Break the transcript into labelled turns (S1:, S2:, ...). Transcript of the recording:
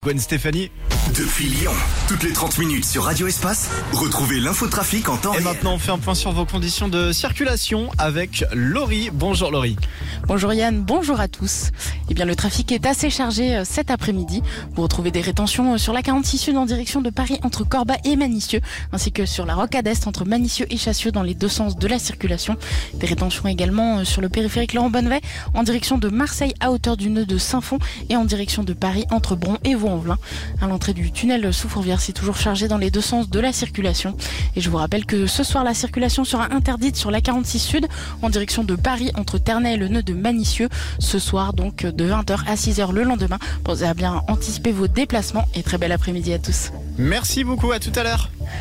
S1: Gwen Stéphanie.
S2: Depuis Lyon, toutes les 30 minutes sur Radio Espace, retrouvez l'infotrafic en temps
S1: Et
S2: réel.
S1: maintenant, on fait un point sur vos conditions de circulation avec Laurie. Bonjour Laurie.
S3: Bonjour Yann, bonjour à tous. Eh bien, le trafic est assez chargé cet après-midi. Vous retrouvez des rétentions sur la 46 Sud en direction de Paris entre Corba et Manicieux, ainsi que sur la Rocade Est entre Manicieux et Chassieux dans les deux sens de la circulation. Des rétentions également sur le périphérique Laurent Bonnevet en direction de Marseille à hauteur du nœud de Saint-Fond et en direction de Paris entre Bron et Vaux-en-Velin. À l'entrée du tunnel sous Fourvière, c'est toujours chargé dans les deux sens de la circulation. Et je vous rappelle que ce soir, la circulation sera interdite sur la 46 Sud en direction de Paris entre Ternay et le nœud de Manicieux. Ce soir, donc, de 20h à 6h le lendemain. Pensez à bien anticiper vos déplacements et très bel après-midi à tous.
S1: Merci beaucoup, à tout à l'heure.